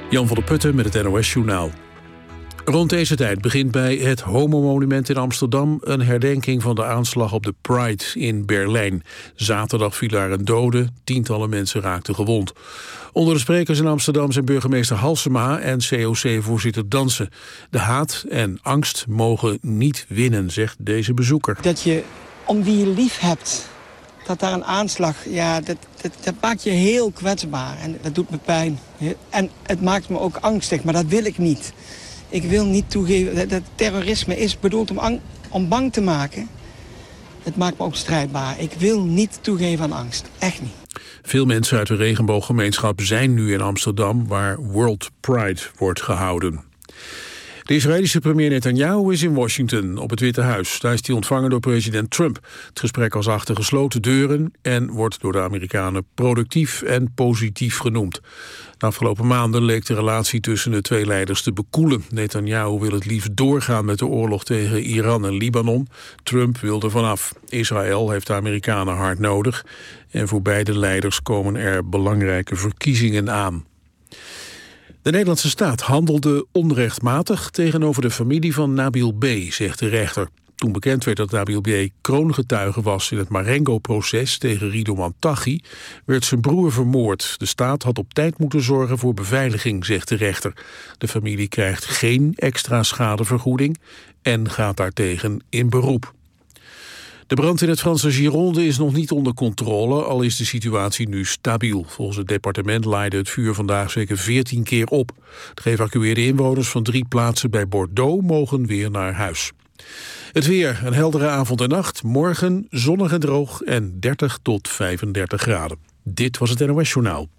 Jan van der Putten met het NOS-journaal. Rond deze tijd begint bij het Homo-monument in Amsterdam een herdenking van de aanslag op de Pride in Berlijn. Zaterdag viel daar een dode, tientallen mensen raakten gewond. Onder de sprekers in Amsterdam zijn burgemeester Halsema en COC-voorzitter Dansen. De haat en angst mogen niet winnen, zegt deze bezoeker. Dat je om wie je lief hebt, dat daar een aanslag, ja, dat maakt je heel kwetsbaar. En dat doet me pijn. En het maakt me ook angstig, maar dat wil ik niet. Ik wil niet toegeven dat terrorisme is bedoeld om bang te maken. Het maakt me ook strijdbaar. Ik wil niet toegeven aan angst. Echt niet. Veel mensen uit de regenbooggemeenschap zijn nu in Amsterdam, waar World Pride wordt gehouden. De Israëlische premier Netanyahu is in Washington op het Witte Huis. Daar is hij ontvangen door president Trump. Het gesprek was achter gesloten deuren en wordt door de Amerikanen productief en positief genoemd. De afgelopen maanden leek de relatie tussen de twee leiders te bekoelen. Netanyahu wil het liefst doorgaan met de oorlog tegen Iran en Libanon. Trump wil er vanaf. Israël heeft de Amerikanen hard nodig. En voor beide leiders komen er belangrijke verkiezingen aan. De Nederlandse staat handelde onrechtmatig tegenover de familie van Nabil B., zegt de rechter. Toen bekend werd dat Nabil B. kroongetuige was in het Marengo-proces tegen Ridouan Taghi, werd zijn broer vermoord. De staat had op tijd moeten zorgen voor beveiliging, zegt de rechter. De familie krijgt geen extra schadevergoeding en gaat daartegen in beroep. De brand in het Franse Gironde is nog niet onder controle, al is de situatie nu stabiel. Volgens het departement laaide het vuur vandaag zeker 14 keer op. De geëvacueerde inwoners van 3 plaatsen bij Bordeaux mogen weer naar huis. Het weer, een heldere avond en nacht. Morgen zonnig en droog en 30 tot 35 graden. Dit was het NOS Journaal.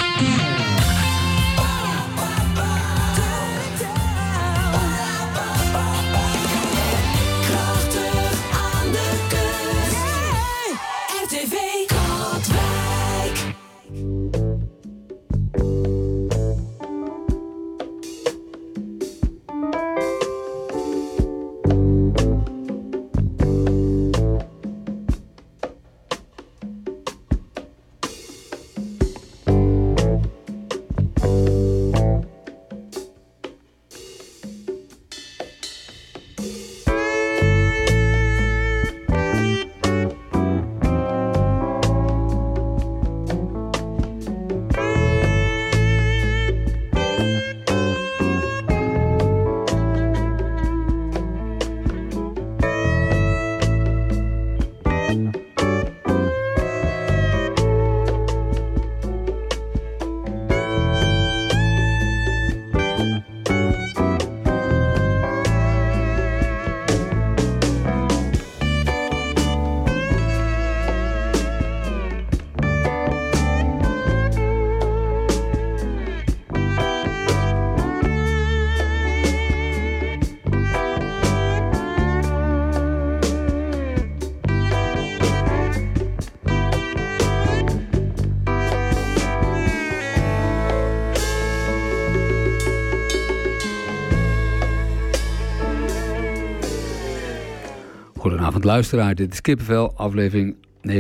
Goedenavond luisteraar, dit is Kippenvel, aflevering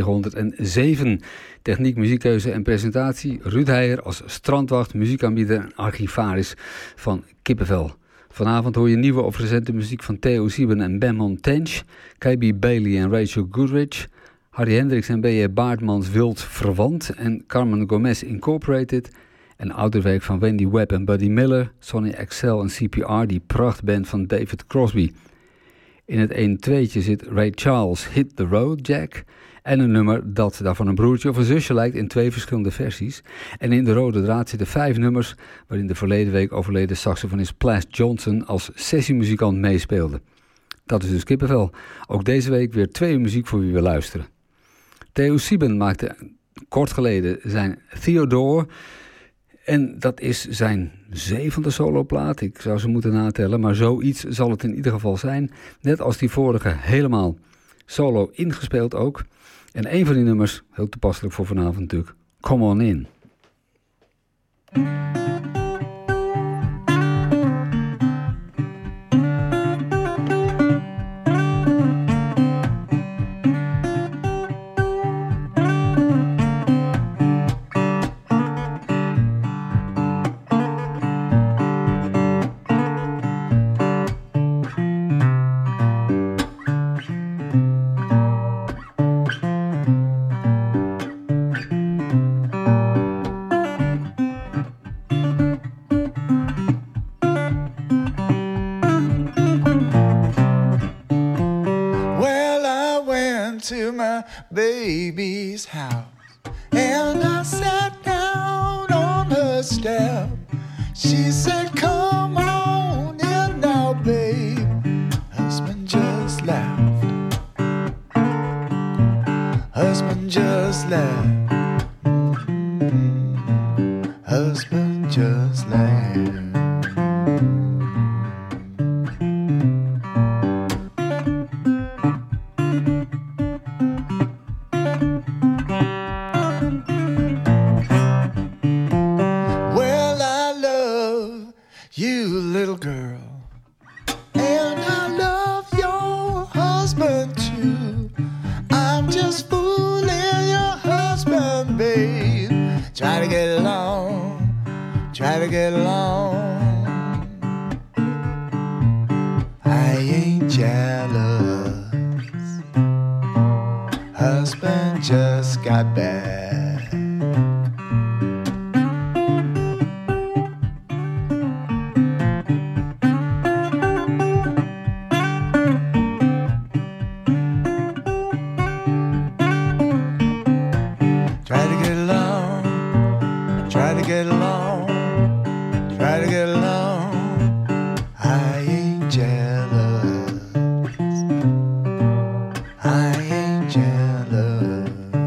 907. Techniek, muziekkeuze en presentatie. Ruud Heijer als strandwacht, muziekaanbieder en archivaris van Kippenvel. Vanavond hoor je nieuwe of recente muziek van Theo Sieben en Ben Montench, KB Bailey en Rachel Goodrich, Harry Hendricks en B.J. Baartmans Wild Verwant en Carmen Gomez Incorporated en ouderwerk van Wendy Webb en Buddy Miller, Sonny Excel en CPR, die prachtband van David Crosby. In het 1-2'tje zit Ray Charles, Hit the Road Jack, en een nummer dat daarvan een broertje of een zusje lijkt in 2 verschillende versies. En in de rode draad zitten 5 nummers waarin de verleden week overleden saxofonist Plas Johnson als sessiemuzikant meespeelde. Dat is dus Kippenvel. Ook deze week weer 2 uur muziek voor wie we luisteren. Theo Sieben maakte kort geleden zijn Theodore. En dat is zijn 7e soloplaat. Ik zou ze moeten natellen, maar zoiets zal het in ieder geval zijn. Net als die vorige helemaal solo ingespeeld ook. En een van die nummers, heel toepasselijk voor vanavond natuurlijk, Come On In. my baby's house. And I sat down on her step. She said, come on in now, babe. Husband just laughed. Husband just laughed. Husband just laughed. Get along. I ain't jealous. Husband just got back. Try to get along. Try to get along. Try to get along. I ain't jealous. I ain't jealous.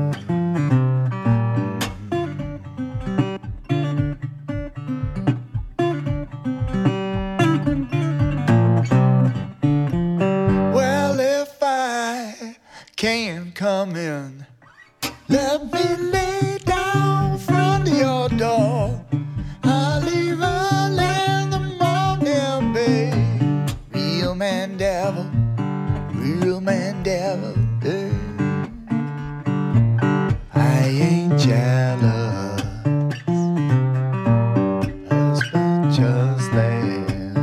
Well, if I can't come in, let me lay down front of your door. I'll leave early in the morning, babe. Real man devil, yeah. I ain't jealous. Husband just laughed.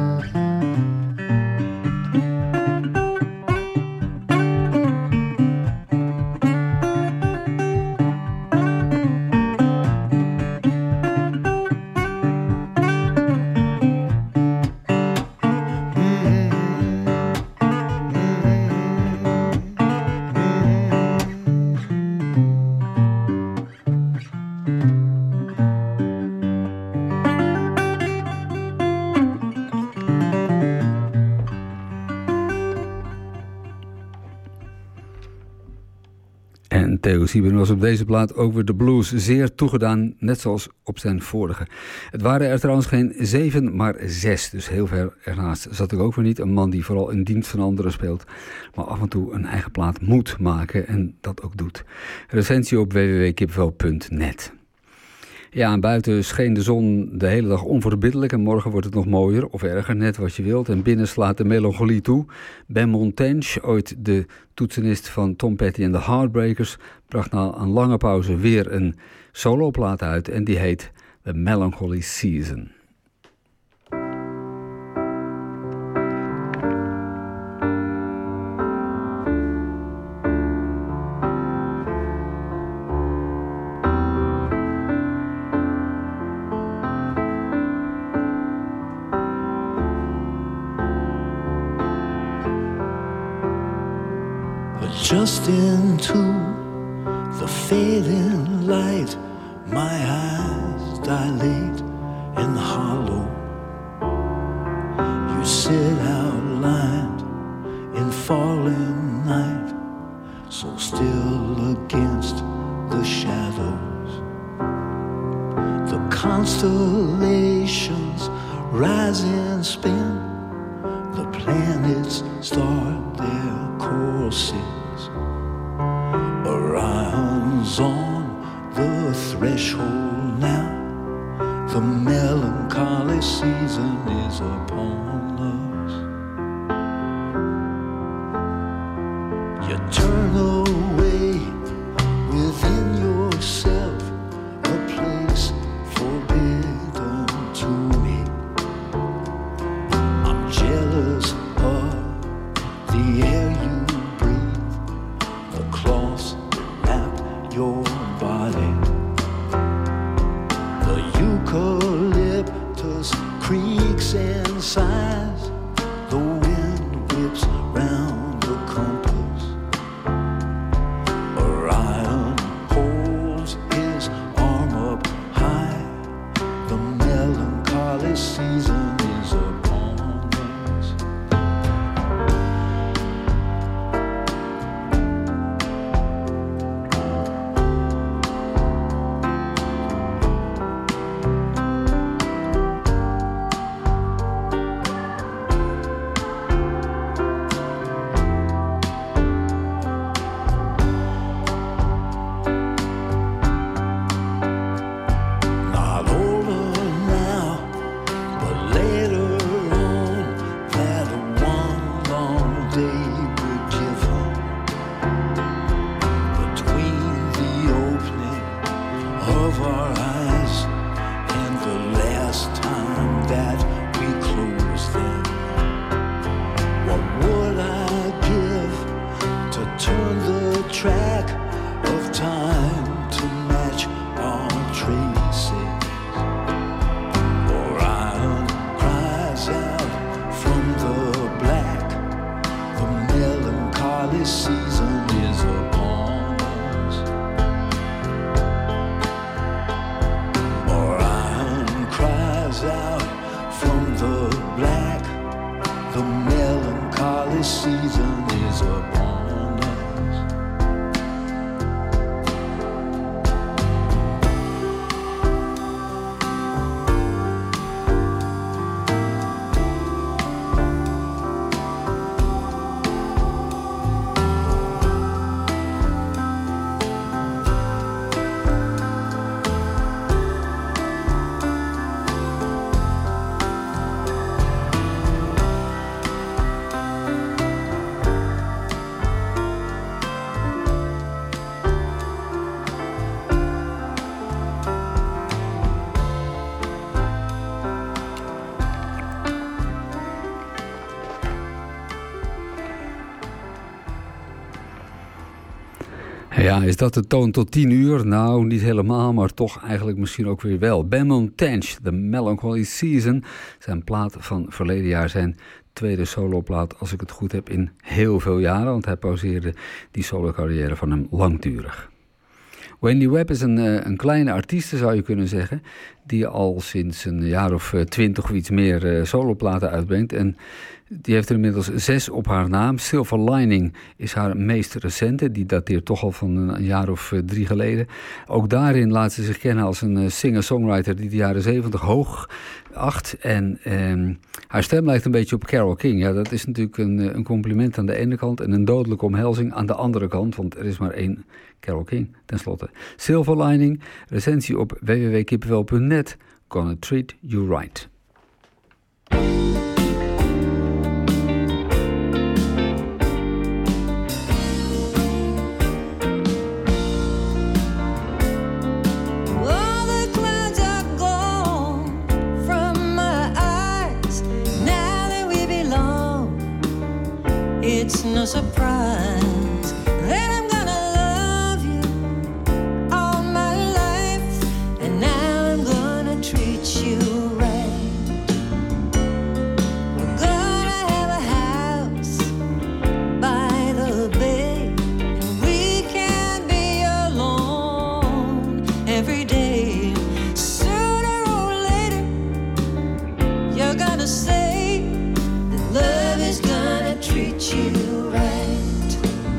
Theo Sieben was op deze plaat over de blues zeer toegedaan, net zoals op zijn vorige. Het waren er trouwens geen 7, maar 6, dus heel ver ernaast zat ik ook weer niet. Een man die vooral in dienst van anderen speelt, maar af en toe een eigen plaat moet maken en dat ook doet. Recensie op www.kipvel.net. Ja, en buiten scheen de zon de hele dag onverbiddelijk en morgen wordt het nog mooier of erger, net wat je wilt. En binnen slaat de melancholie toe. Ben Montage, ooit de toetsenist van Tom Petty en de Heartbreakers, bracht na een lange pauze weer een soloplaat uit en die heet The Melancholy Season. Just into the fading light, my eyes dilate and hollow. You sit outlined in falling night, so still against the shadows. The constellations rise and spin, the planets start their courses. Orion's on the threshold now. The melancholy season is upon us. You turn away within yourself, a place forbidden to me. I'm jealous of the air you breathe, the cloths your body. The eucalyptus creaks and sighs, the wind whips round the compass. we would give him between the opening of our eyes and the last time that we closed them. What would I give to turn the track of time to match our traces? Orion cries out from the black, the melancholy season is upon us. Orion cries out from the black, the melancholy season is upon us. Ja, is dat de toon tot 10 uur? Nou, niet helemaal, maar toch eigenlijk misschien ook weer wel. Benmont Tench, The Melancholy Season. Zijn plaat van verleden jaar, zijn tweede soloplaat, als ik het goed heb, in heel veel jaren. Want hij pauzeerde die solo-carrière van hem langdurig. Wendy Webb is een kleine artieste, zou je kunnen zeggen, die al sinds een jaar of 20 of iets meer soloplaten uitbrengt. En die heeft er inmiddels 6 op haar naam. Silver Lining is haar meest recente. Die dateert toch al van een jaar of 3 geleden. Ook daarin laat ze zich kennen als een singer-songwriter die de jaren 70 hoog acht. En haar stem lijkt een beetje op Carole King. Ja, dat is natuurlijk een compliment aan de ene kant en een dodelijke omhelzing aan de andere kant. Want er is maar één Carole King, tenslotte. Silver Lining, recensie op www.kippenvel.net. Gonna treat you right. It's no surprise that I'm gonna love you all my life, and now I'm gonna treat you right. We're gonna have a house by the bay, and we can't be alone every day. Sooner or later, you're gonna say that love is gonna treat you right.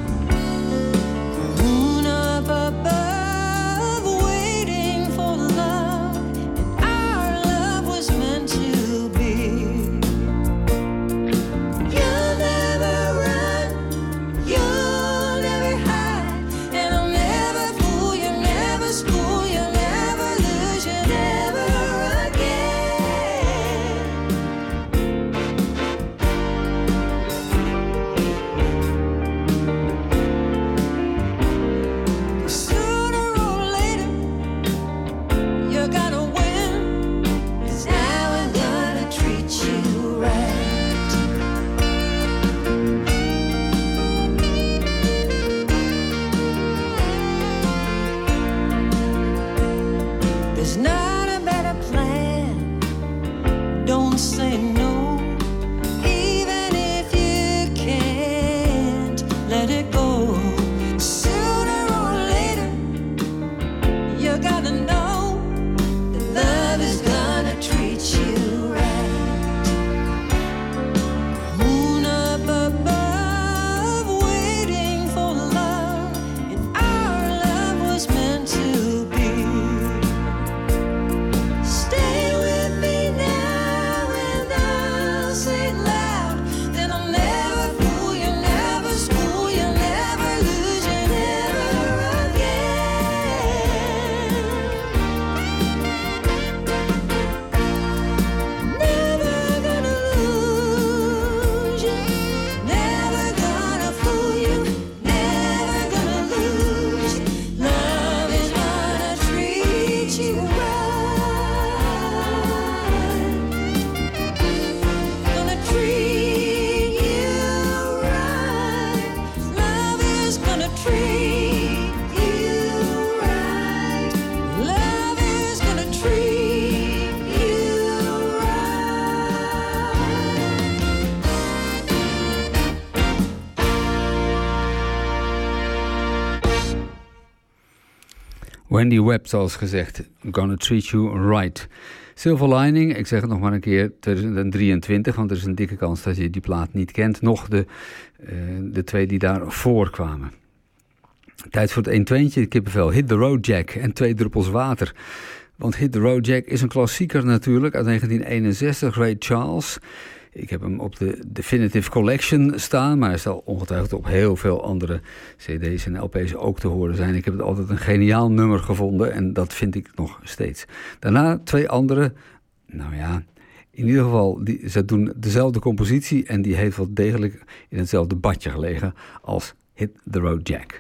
Wendy Webb, zoals gezegd. I'm gonna treat you right. Silver Lining, ik zeg het nog maar een keer, 2023, want er is een dikke kans dat je die plaat niet kent. Nog de twee die daarvoor kwamen. Tijd voor het 1-2'tje, kippenvel. Hit the Road Jack en 2 druppels water. Want Hit the Road Jack is een klassieker natuurlijk uit 1961, Ray Charles. Ik heb hem op de Definitive Collection staan, maar hij zal ongetwijfeld op heel veel andere cd's en lp's ook te horen zijn. Ik heb het altijd een geniaal nummer gevonden en dat vind ik nog steeds. Daarna 2 andere, nou ja, in ieder geval, ze doen dezelfde compositie en die heeft wel degelijk in hetzelfde badje gelegen als Hit the Road Jack.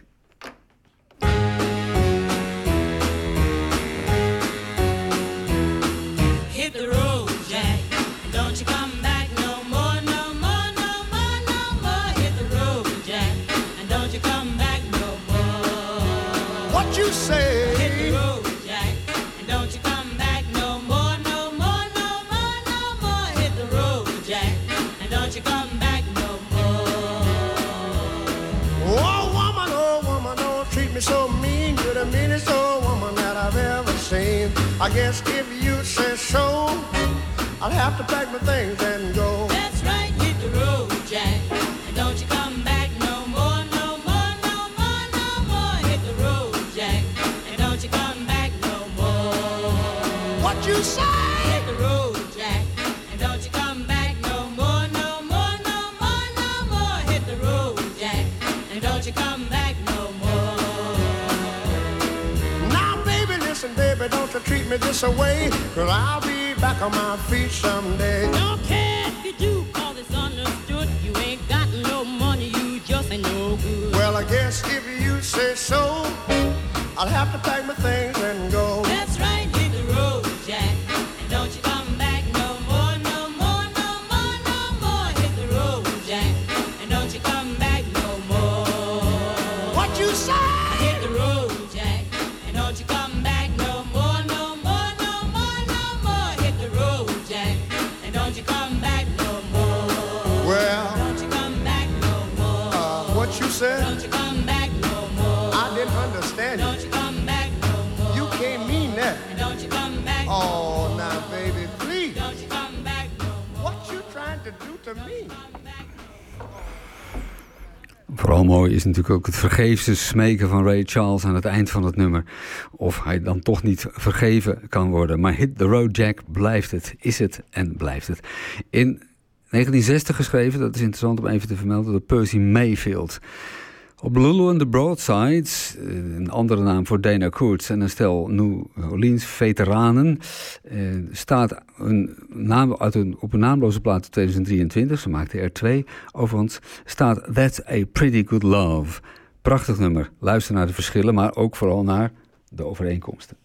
I guess if you say so, I'll have to pack my things and go. That's right, hit the road, Jack. And don't you come back no more, no more, no more, no more. Hit the road, Jack. And don't you come back no more. What you say? Hit the road, Jack. And don't you come back no more, no more, no more, no more. Hit the road, Jack. And don't you come back no more. Now, baby, listen, baby, don't you treat me this away, 'cause I'll be back on my feet someday. Don't care if you do, 'cause it's understood. You ain't got no money, you just ain't no good. Well, I guess if you say so, I'll have to pack my things and go. That's right, hit the road, Jack. And don't you come back no more, no more, no more, no more. Hit the road, Jack. And don't you come back no more. What you say? Hit the road, Jack. And don't you come back no more, no more, no more, no more. Hit the road, Jack. And don't you come back no more. Well, don't you come back no more. What you said? Don't you come back no more. I didn't understand Don't you come back no more. You can't mean that. And don't you come back no Oh, more. now, baby, please. Don't you come back no more. What you trying to do to me? Vooral mooi is natuurlijk ook het vergeefse smeken van Ray Charles aan het eind van het nummer. Of hij dan toch niet vergeven kan worden. Maar Hit the Road Jack blijft het, is het en blijft het. In 1960 geschreven, dat is interessant om even te vermelden, door Percy Mayfield. Op Lulu and the Broadsides, een andere naam voor Dana Koorts en een stel New Orleans veteranen, staat een naam op een naamloze plaat in 2023, ze maakte er 2, overigens, staat That's a Pretty Good Love. Prachtig nummer, luister naar de verschillen, maar ook vooral naar de overeenkomsten.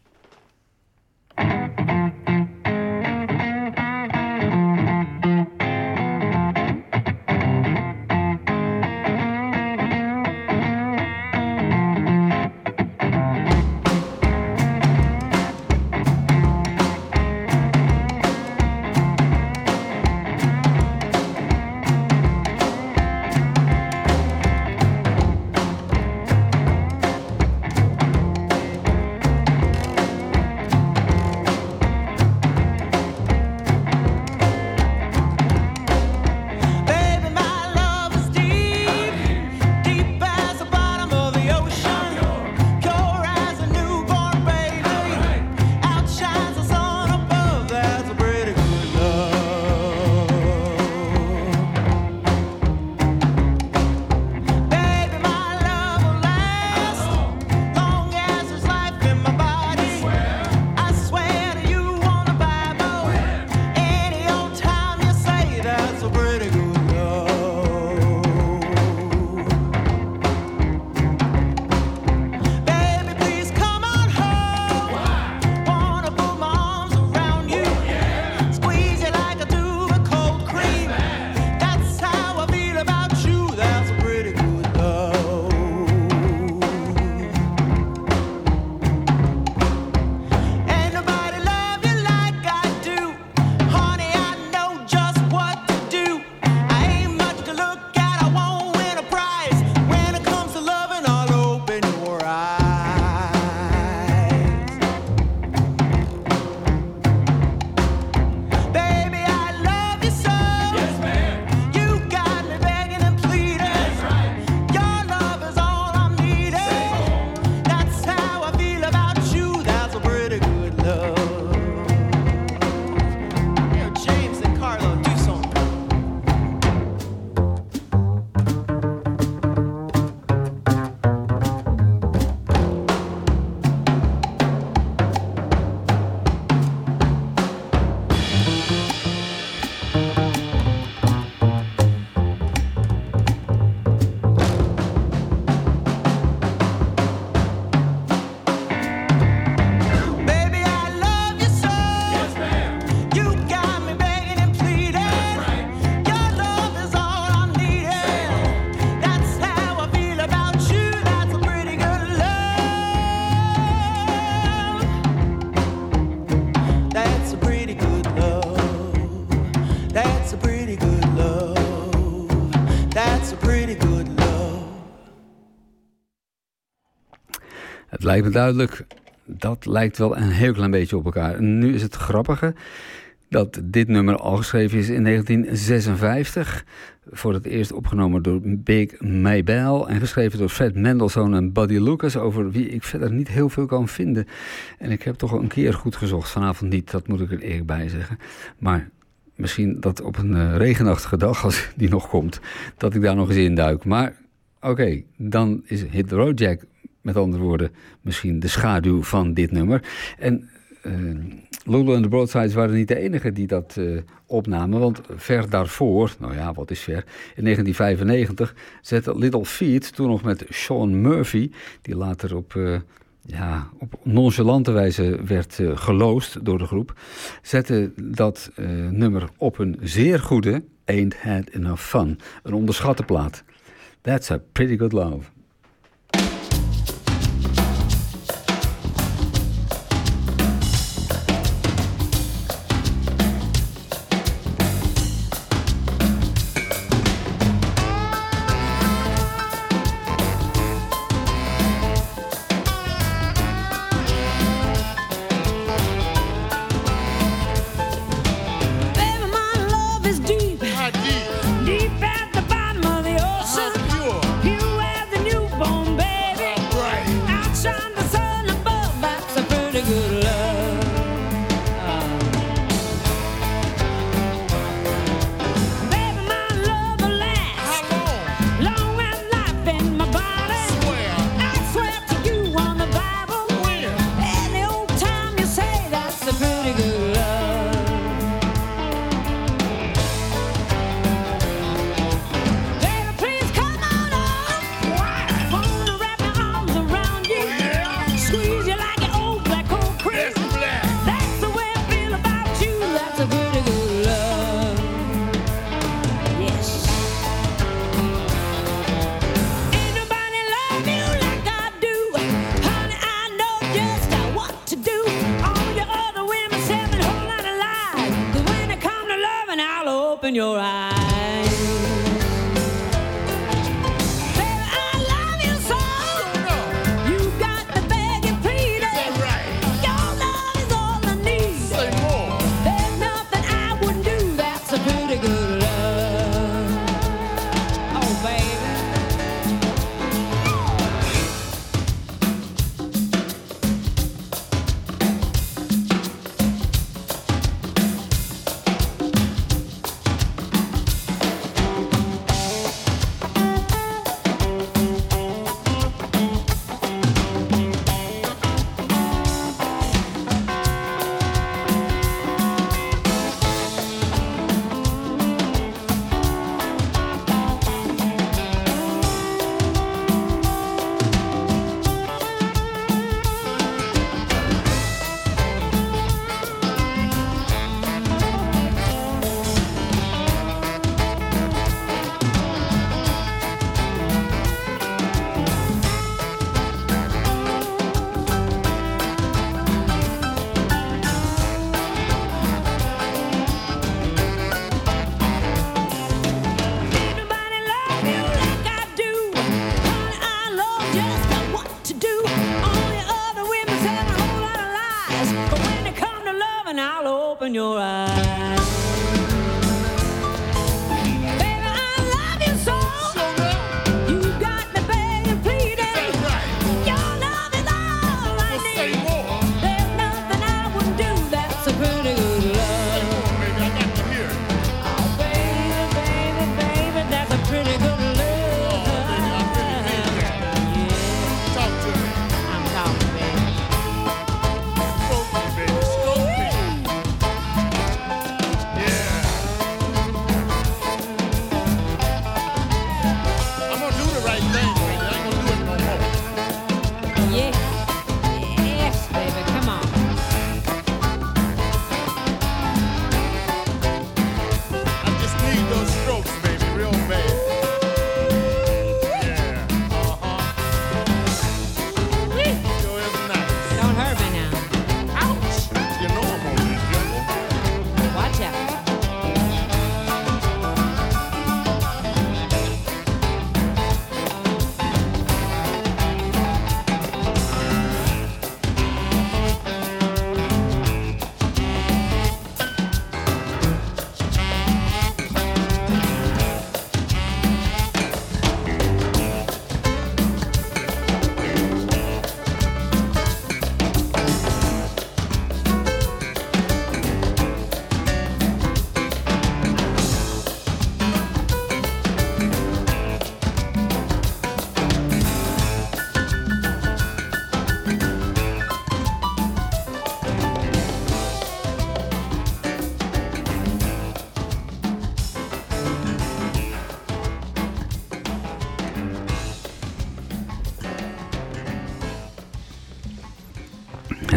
Het lijkt me duidelijk, dat lijkt wel een heel klein beetje op elkaar. En nu is het grappige dat dit nummer al geschreven is in 1956. Voor het eerst opgenomen door Big Maybelle en geschreven door Fred Mendelssohn en Buddy Lucas, over wie ik verder niet heel veel kan vinden. En ik heb toch een keer goed gezocht, vanavond niet, dat moet ik er eerlijk bij zeggen. Maar misschien dat op een regenachtige dag, als die nog komt, dat ik daar nog eens in duik. Maar oké, dan is Hit the Road Jack, met andere woorden, misschien de schaduw van dit nummer. En Lulu and the Broadsides waren niet de enige die dat opnamen, want ver daarvoor, nou ja, wat is ver, in 1995 zette Little Feat, toen nog met Sean Murphy, die later op nonchalante wijze werd geloosd door de groep, zette dat nummer op een zeer goede Ain't Had Enough Fun, een onderschatte plaat. That's a Pretty Good Love.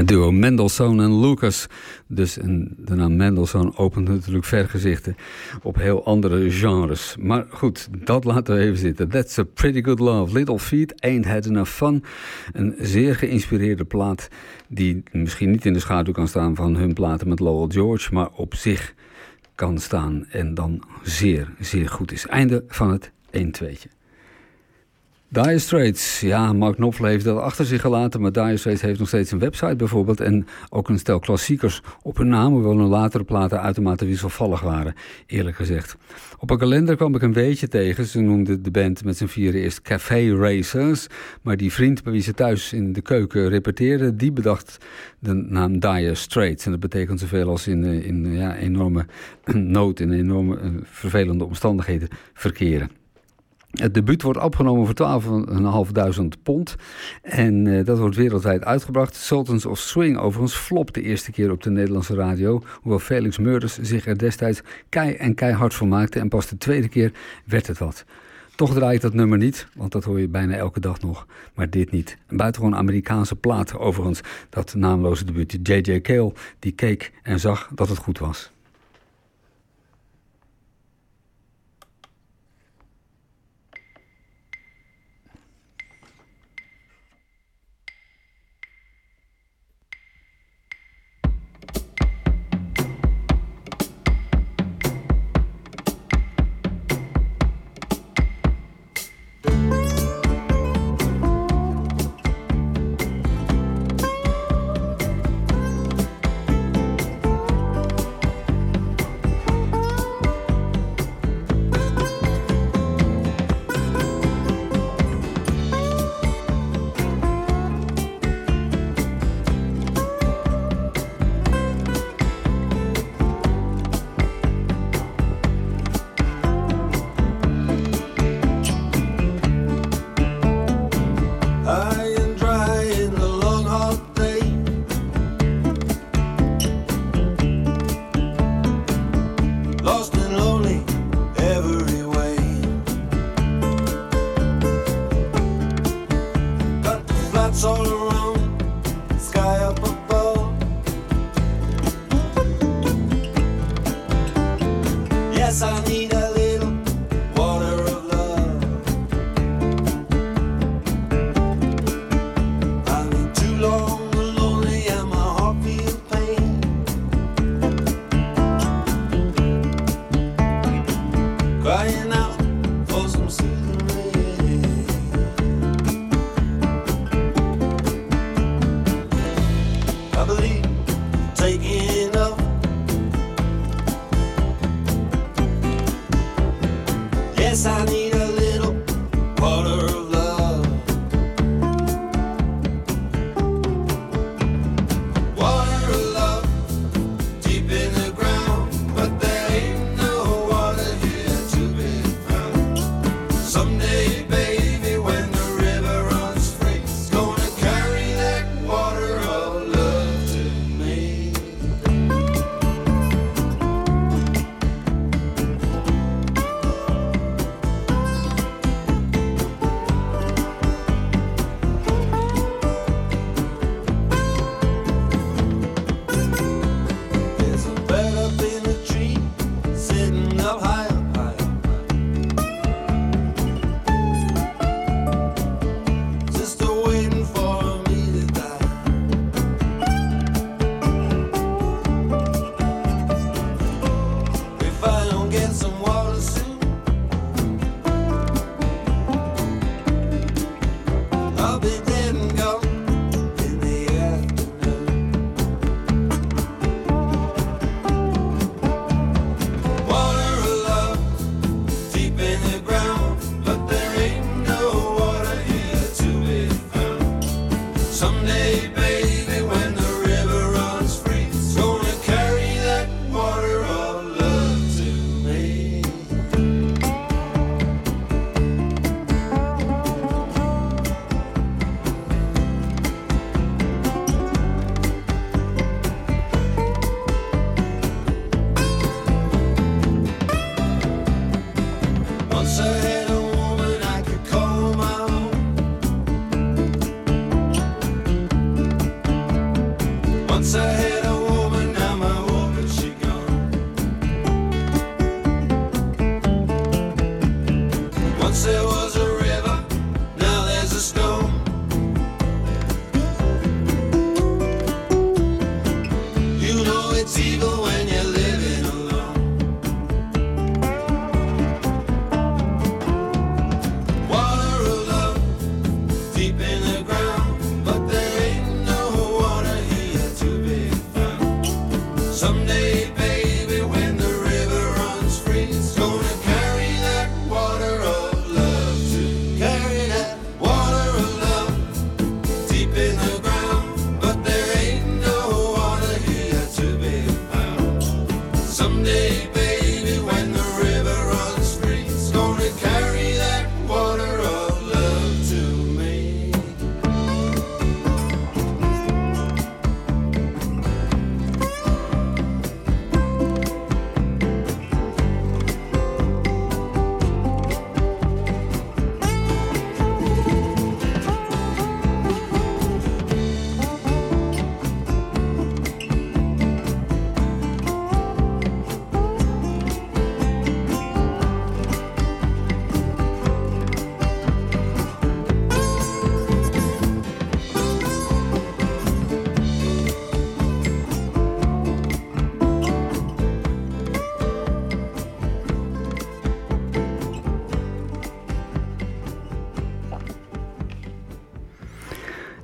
Het duo Mendelssohn en Lucas. Dus de naam Mendelssohn opent natuurlijk vergezichten op heel andere genres. Maar goed, dat laten we even zitten. That's a Pretty Good Love. Little Feat, Ain't Had Enough Fun. Een zeer geïnspireerde plaat die misschien niet in de schaduw kan staan van hun platen met Lowell George, maar op zich kan staan en dan zeer, zeer goed is. Einde van het 1-2'tje. Dire Straits, ja, Mark Knopfler heeft dat achter zich gelaten, maar Dire Straits heeft nog steeds een website bijvoorbeeld en ook een stel klassiekers op hun naam, hoewel hun latere platen uitermate wisselvallig waren, eerlijk gezegd. Op een kalender kwam ik een weetje tegen. Ze noemden de band met z'n vieren eerst Café Racers, maar die vriend bij wie ze thuis in de keuken repeteerden, die bedacht de naam Dire Straits. En dat betekent zoveel als in enorme nood, in enorme vervelende omstandigheden verkeren. Het debuut wordt opgenomen voor £12.500 en dat wordt wereldwijd uitgebracht. Sultans of Swing overigens flopt de eerste keer op de Nederlandse radio, hoewel Felix Meurders zich er destijds keihard voor maakte en pas de tweede keer werd het wat. Toch draai ik dat nummer niet, want dat hoor je bijna elke dag nog, maar dit niet. Een buitengewoon Amerikaanse plaat overigens, dat naamloze debuut. J.J. Cale, die keek en zag dat het goed was.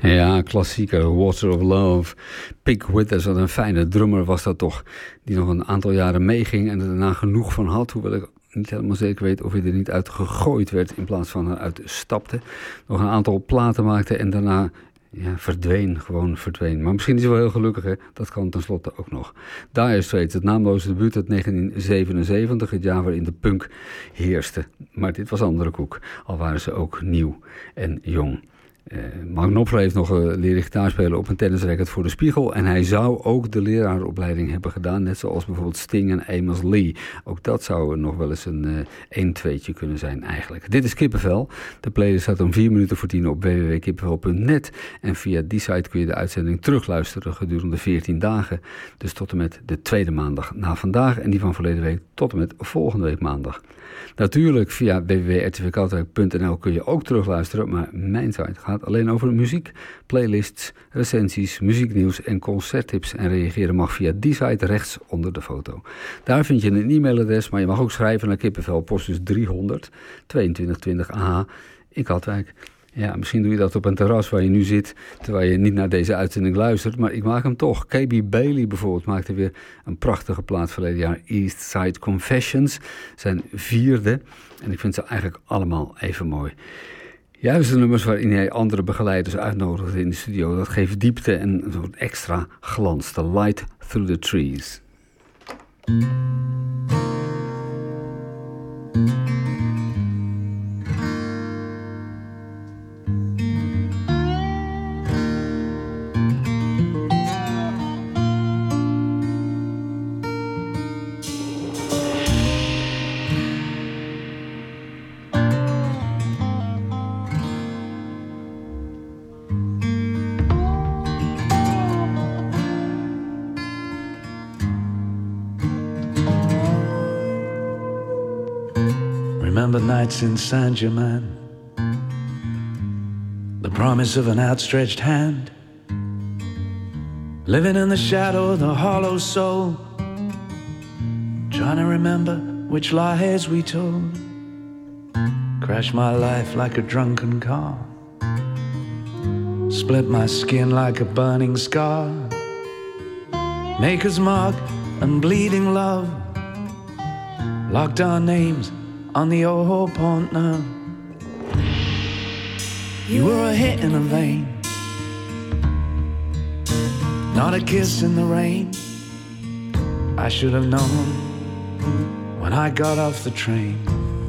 Ja, klassieker, Water of Love. Pig Withers, wat een fijne drummer was dat toch. Die nog een aantal jaren meeging en er daarna genoeg van had. Hoewel ik niet helemaal zeker weet of hij er niet uit gegooid werd in plaats van eruit stapte. Nog een aantal platen maakte en daarna verdween. Maar misschien is hij wel heel gelukkig, hè? Dat kan tenslotte ook nog. Dire Straits, het naamloze debuut uit 1977, het jaar waarin de punk heerste. Maar dit was andere koek, al waren ze ook nieuw en jong. Mark Knopfler heeft nog leren gitaar spelen op een tennisracket voor de Spiegel. En hij zou ook de leraaropleiding hebben gedaan. Net zoals bijvoorbeeld Sting en Amos Lee. Ook dat zou nog wel eens een 1-2'tje kunnen zijn eigenlijk. Dit is Kippenvel. De playlist staat om 10:04 op www.kippenvel.net. En via die site kun je de uitzending terugluisteren gedurende 14 dagen. Dus tot en met de tweede maandag na vandaag. En die van verleden week tot en met volgende week maandag. Natuurlijk via www.rtvkatwijk.nl kun je ook terugluisteren, maar mijn site gaat alleen over muziek, playlists, recensies, muzieknieuws en concerttips. En reageren mag via die site rechts onder de foto. Daar vind je een e-mailadres, maar je mag ook schrijven naar Kippenvel, postbus 300 2220 AH in Katwijk. Ja, misschien doe je dat op een terras waar je nu zit, terwijl je niet naar deze uitzending luistert, maar ik maak hem toch. KB Bailey bijvoorbeeld maakte weer een prachtige plaat verleden jaar, East Side Confessions, zijn 4e. En ik vind ze eigenlijk allemaal even mooi. Juist de nummers waarin hij andere begeleiders uitnodigde in de studio, dat geeft diepte en een soort extra glans. The Light Through the Trees. Remember nights in Saint-Germain, the promise of an outstretched hand, living in the shadow of the hollow soul, trying to remember which lies we told. Crash my life like a drunken car, split my skin like a burning scar, maker's mark and bleeding love, locked our names on the old pont now. You were a hit in a vein, not a kiss in the rain. I should have known when I got off the train.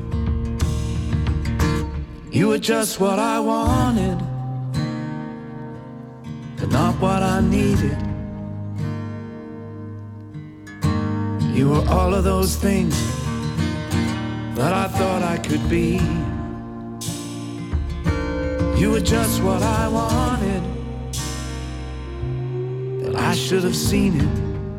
You were just what I wanted, but not what I needed. You were all of those things that I thought I could be. You were just what I wanted, but I should have seen it.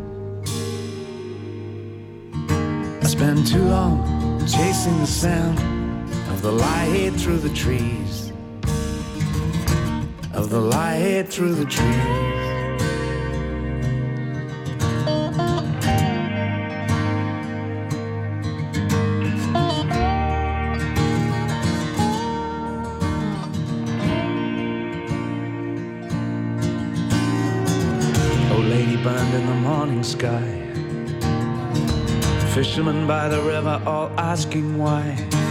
I spent too long chasing the sound of the light through the trees, of the light through the trees. Burned in the morning sky, fishermen by the river all asking why.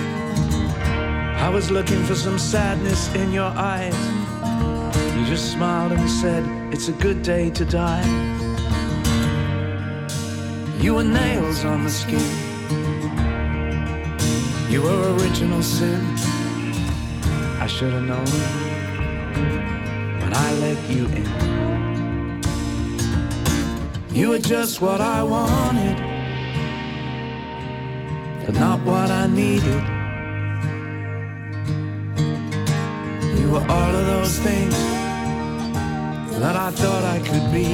I was looking for some sadness in your eyes. You just smiled and said, it's a good day to die. You were nails on the skin, you were original sin. I should have known when I let you in. You were just what I wanted, but not what I needed. You were all of those things that I thought I could be.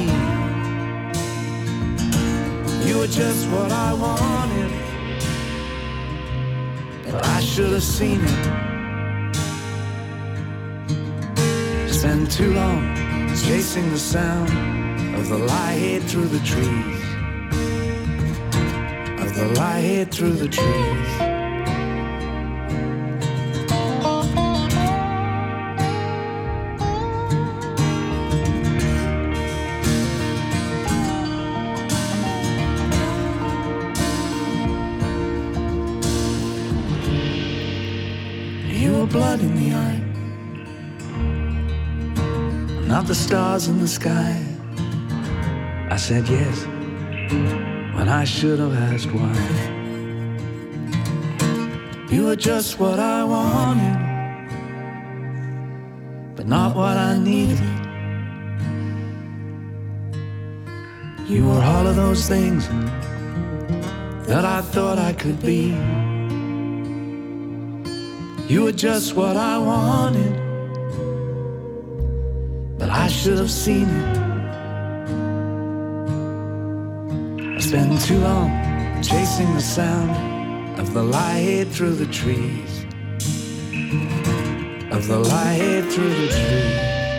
You were just what I wanted, but I should have seen it. Spent too long chasing the sound of the light through the trees, of the light through the trees. not the stars in the sky. I said yes when I should have asked why. You were just what I wanted, but not what I needed. You were all of those things that I thought I could be. You were just what I wanted, but I should have seen it. I spent too long chasing the sound of the light through the trees, of the light through the trees.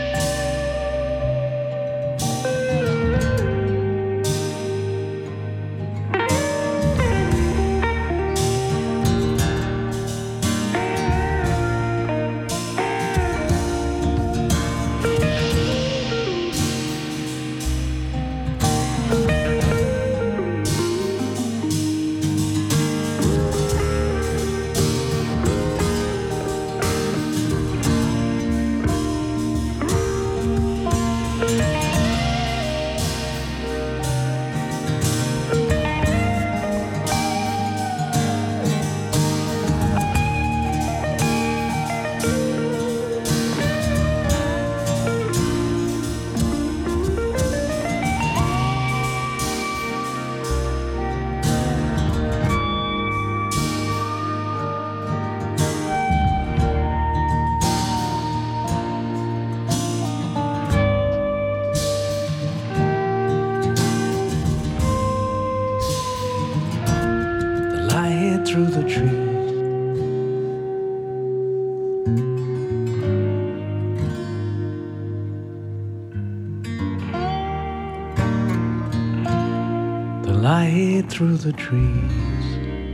Through the trees, the light through the trees.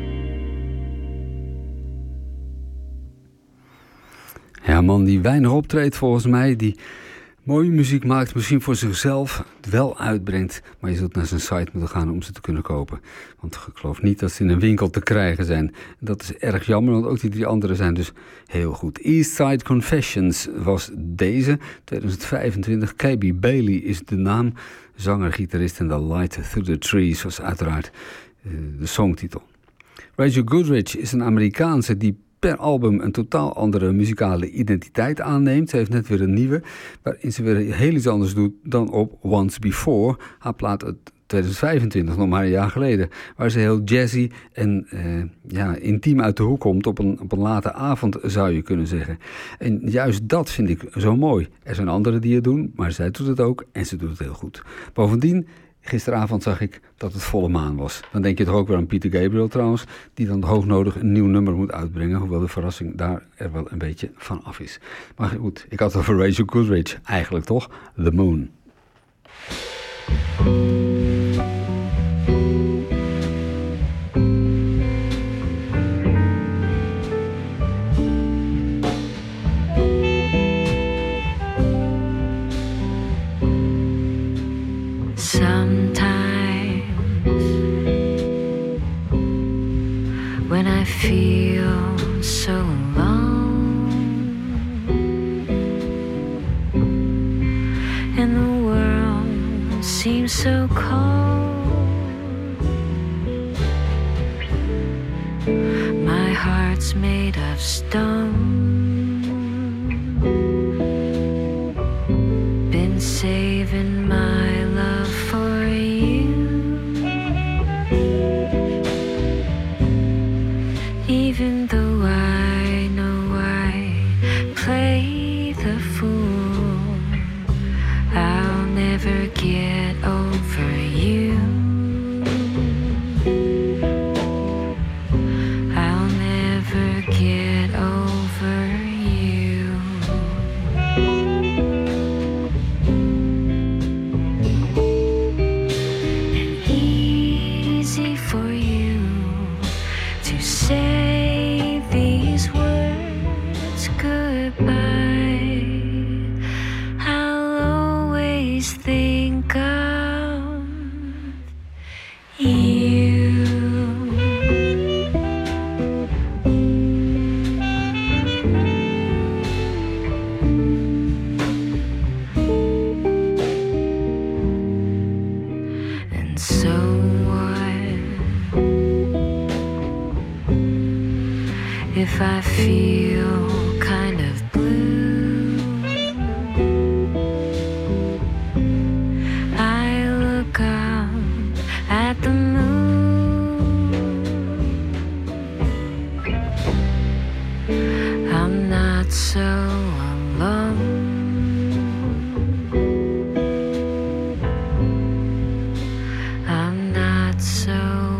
Ja, een man die weinig optreedt volgens mij, die mooie muziek maakt, misschien voor zichzelf wel uitbrengt, maar je zult naar zijn site moeten gaan om ze te kunnen kopen. Want ik geloof niet dat ze in een winkel te krijgen zijn. En dat is erg jammer, want ook die 3 anderen zijn dus heel goed. Eastside Confessions was deze, 2025. KB Bailey is de naam, zanger, gitarist en The Light Through the Trees was uiteraard de songtitel. Rachel Goodrich is een Amerikaanse die per album een totaal andere muzikale identiteit aanneemt. Ze heeft net weer een nieuwe, waarin ze weer heel iets anders doet dan op Once Before. Haar plaat uit 2025, nog maar een jaar geleden. Waar ze heel jazzy en intiem uit de hoek komt op een late avond, zou je kunnen zeggen. En juist dat vind ik zo mooi. Er zijn anderen die het doen, maar zij doet het ook en ze doet het heel goed. Bovendien, gisteravond zag ik dat het volle maan was. Dan denk je toch ook weer aan Peter Gabriel trouwens, die dan hoognodig een nieuw nummer moet uitbrengen, hoewel de verrassing daar er wel een beetje van af is. Maar goed, ik had het over Rachel Goodrich, eigenlijk toch? The Moon. When I feel so alone and the world seems so cold, my heart's made of stone, been saving my love for you. Even though I know I play the fool, I'll never get over you. I'll never get over feel kind of blue. I look up at the moon. I'm not so alone. I'm not so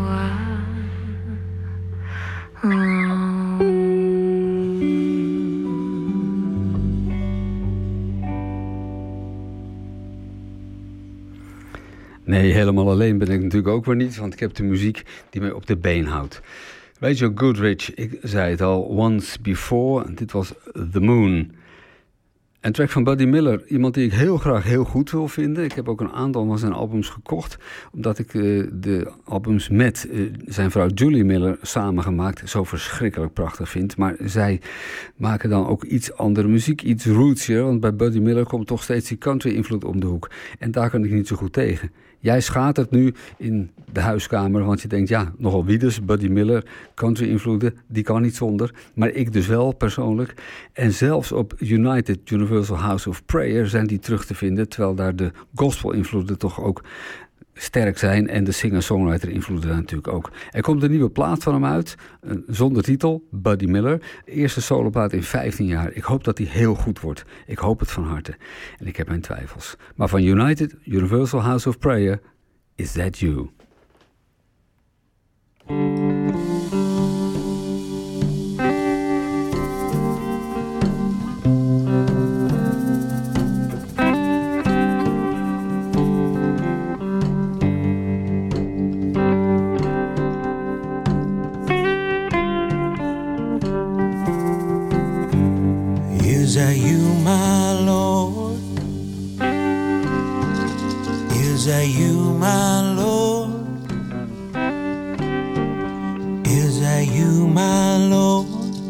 Nee, helemaal alleen ben ik natuurlijk ook weer niet, want ik heb de muziek die mij op de been houdt. Rachel Goodrich, ik zei het al, Once Before, en dit was The Moon. Een track van Buddy Miller, iemand die ik heel graag heel goed wil vinden. Ik heb ook een aantal van zijn albums gekocht, omdat ik de albums met zijn vrouw Julie Miller samengemaakt zo verschrikkelijk prachtig vind. Maar zij maken dan ook iets andere muziek, iets rootsier, want bij Buddy Miller komt toch steeds die country-invloed om de hoek. En daar kan ik niet zo goed tegen. Jij schatert nu in de huiskamer, want je denkt, ja, nogal wie dus, Buddy Miller, country-invloeden, die kan niet zonder. Maar ik dus wel, persoonlijk. En zelfs op United, Universal House of Prayer, zijn die terug te vinden, terwijl daar de gospel-invloeden toch ook sterk zijn en de singer-songwriter-invloeden natuurlijk ook. Er komt een nieuwe plaat van hem uit, zonder titel, Buddy Miller. Eerste soloplaat in 15 jaar. Ik hoop dat die heel goed wordt. Ik hoop het van harte. En ik heb mijn twijfels. Maar van United, Universal House of Prayer, Is That You? Is that you, my Lord? Is that you, my Lord? Is that you, my Lord?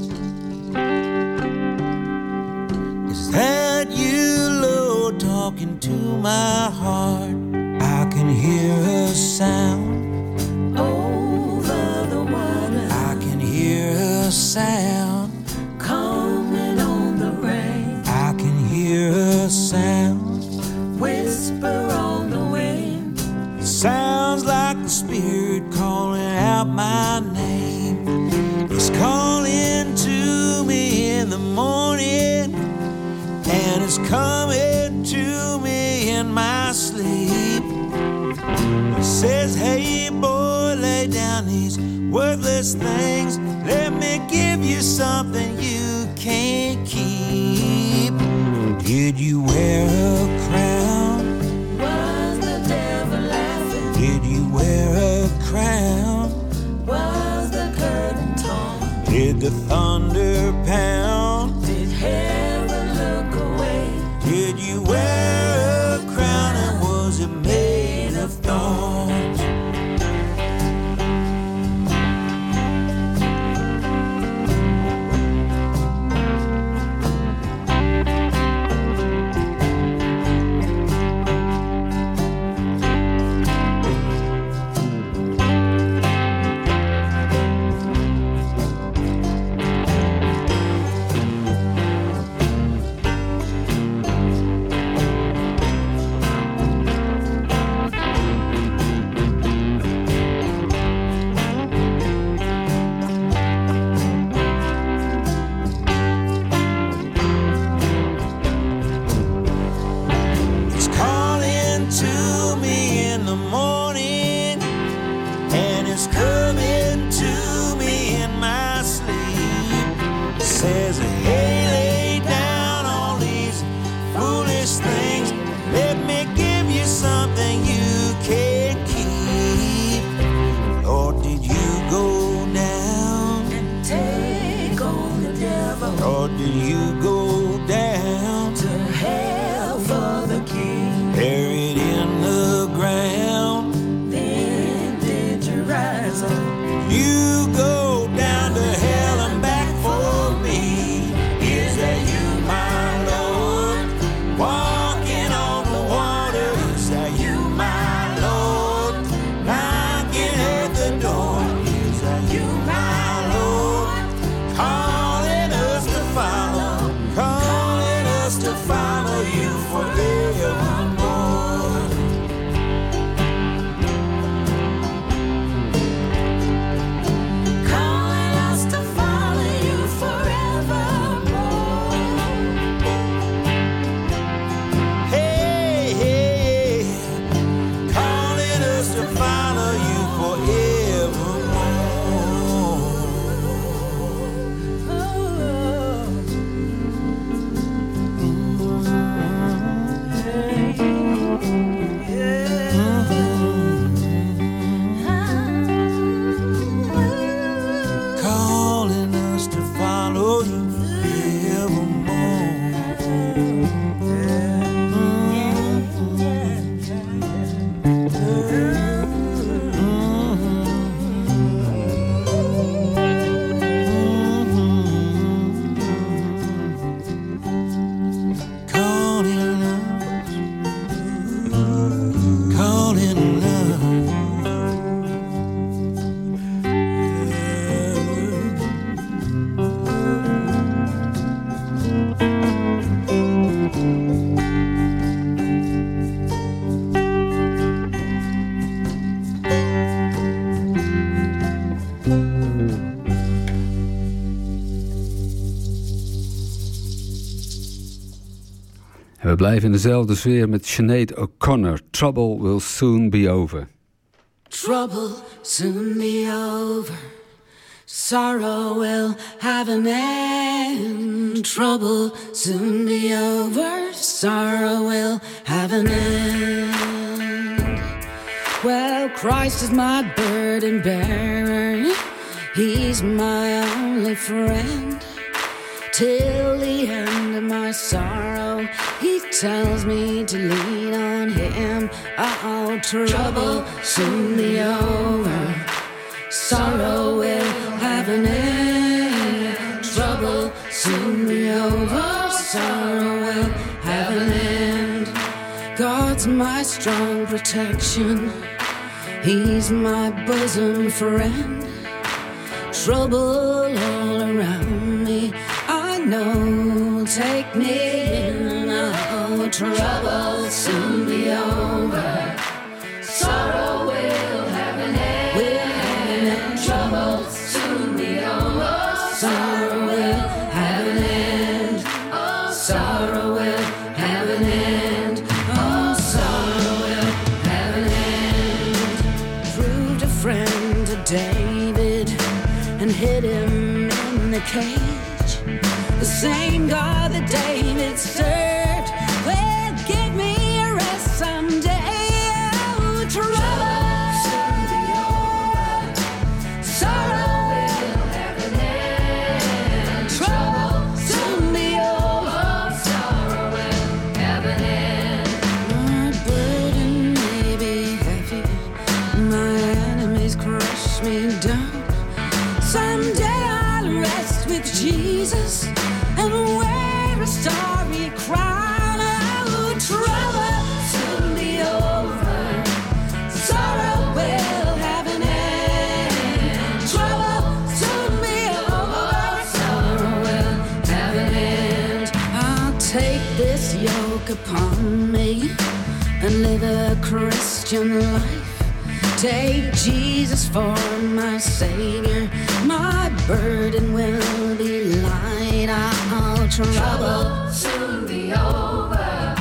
Is that you, Lord, talking to my heart? I can hear a sound over the water. I can hear a sound coming on the rain. I can hear a sound whisper on the wind. It sounds like the Spirit calling out my name. It's calling to me in the morning, and it's coming to me in my sleep. It says, hey boy, lay down these worthless things. Let me give you something you can't keep. Did you wear a crown? Was the devil laughing? Did you wear a crown? Was the curtain torn? Did the thunder pound? Did heaven look away? Did you wear a crown, and was it made of thorns? En we blijven in dezelfde sfeer met Sinead O'Connor. Trouble will soon be over. Trouble soon be over. Sorrow will have an end. Trouble soon be over. Sorrow will have an end. Well, Christ is my burden bearer. He's my only friend. Till the end of my sorrow, he tells me to lean on him. Oh, trouble soon be over. Sorrow will have an end. Trouble soon be over. Sorrow will have an end. God's my strong protection. He's my bosom friend. Trouble all around me, I know. Take me in, oh, trouble soon be over. Sorrow will have an end. Will have an end. Trouble soon be over. Sorrow will have an end. Oh, sorrow will have an end. Oh, sorrow will have an end. Proved a friend to David and hid him in the cage. The same God that David served will give me a rest someday. Oh, trouble soon be over. Sorrow will have an end. Trouble soon be over. Sorrow will have an end. My burden may be heavy. My enemies crush me down. Someday I'll rest with Jesus and wear a starry crown. Oh, trouble soon be over. Sorrow will have an end. Trouble soon be over. Sorrow will have an end. I'll take this yoke upon me and live a Christian life. Take Jesus for my Savior. My burden will be light. All trouble soon be over.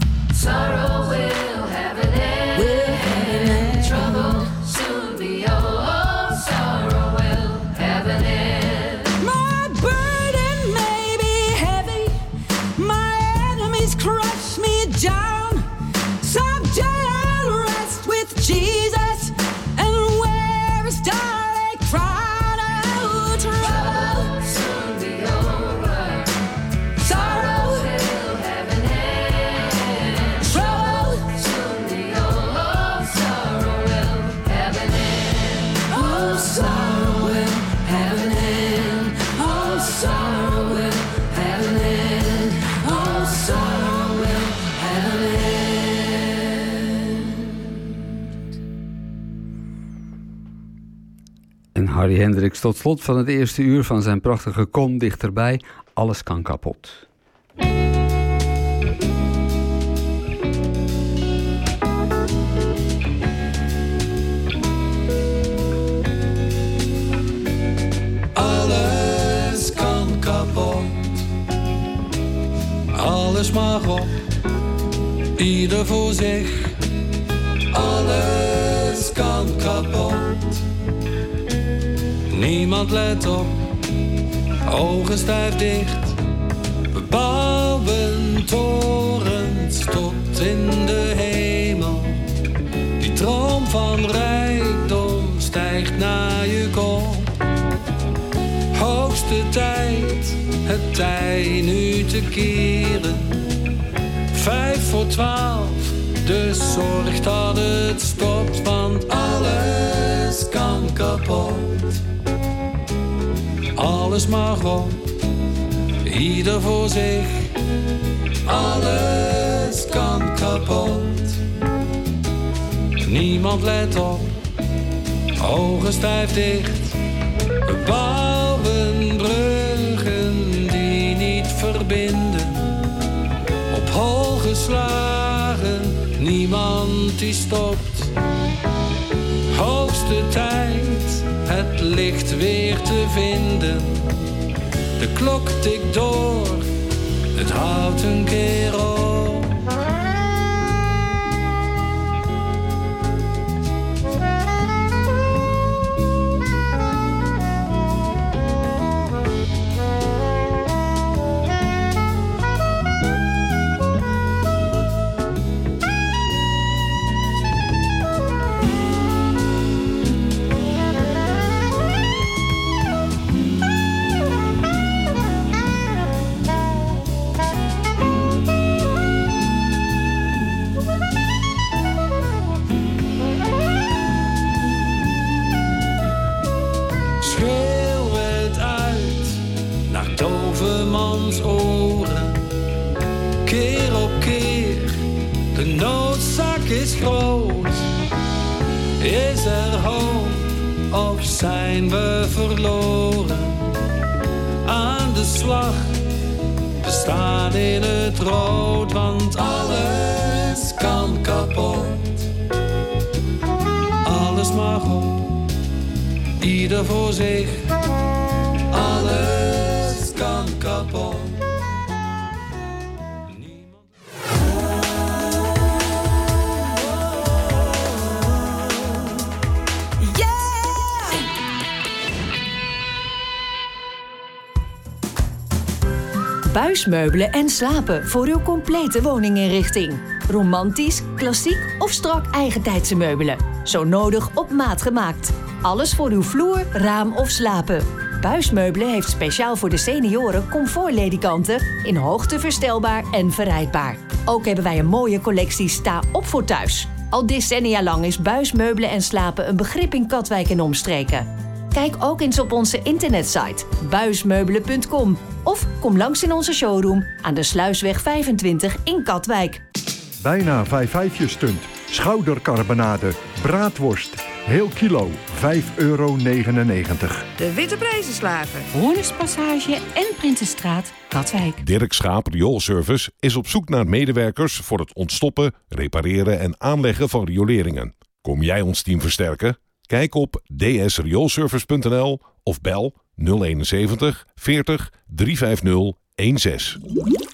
Sorrow will have an end. Will have an end. Trouble soon be over. Sorrow will have an end. My burden may be heavy. My enemies crush me down. Someday I'll rest with Jesus and wear a starry crown. Oh, trouble soon be over. Sorrow will have an end. Trouble soon be over. Sorrow will have an end. Oh, sorrow will have an end. Oh, sorrow will have an end. Oh, sorrow will have an end. En Harry Hendricks tot slot van het eerste uur van zijn prachtige Kom Dichterbij. Alles kan kapot. Alles kan kapot. Alles mag op. Ieder voor zich. Alles kan kapot. Niemand let op, ogen stijf dicht. We bouwen torens tot in de hemel. Die droom van rijkdom stijgt naar je kop. Hoogste tijd, het tij nu te keren. 11:55, dus zorg dat het stopt. Want alles kan kapot. Alles mag op, ieder voor zich. Alles kan kapot. Niemand let op, ogen stijf dicht. We bouwen bruggen die niet verbinden. Op hol geslagen, niemand die stopt. Hoogste tijd, het licht weer te vinden. De klok tikt door, het houdt een keer op. keer. De noodzaak is groot. Is er hoop of zijn we verloren? Aan de slag, we staan in het rood, want alles kan kapot. Alles mag op, ieder voor zich. Alles kan kapot. Buismeubelen en slapen voor uw complete woninginrichting. Romantisch, klassiek of strak eigentijdse meubelen. Zo nodig op maat gemaakt. Alles voor uw vloer, raam of slapen. Buismeubelen heeft speciaal voor de senioren comfortledikanten in hoogte verstelbaar en verrijdbaar. Ook hebben wij een mooie collectie sta op voor thuis. Al decennia lang is buismeubelen en slapen een begrip in Katwijk en omstreken. Kijk ook eens op onze internetsite buismeubelen.com of kom langs in onze showroom aan de Sluisweg 25 in Katwijk. Bijna 5-5 stunt, schoudercarbonade, braadworst, heel kilo, €5,99. De Witte Prijzenslager. Hoornispassage en Prinsenstraat, Katwijk. Dirk Schaap Rioolservice is op zoek naar medewerkers voor het ontstoppen, repareren en aanleggen van rioleringen. Kom jij ons team versterken? Kijk op dsrioolservice.nl of bel 071 40 350 16.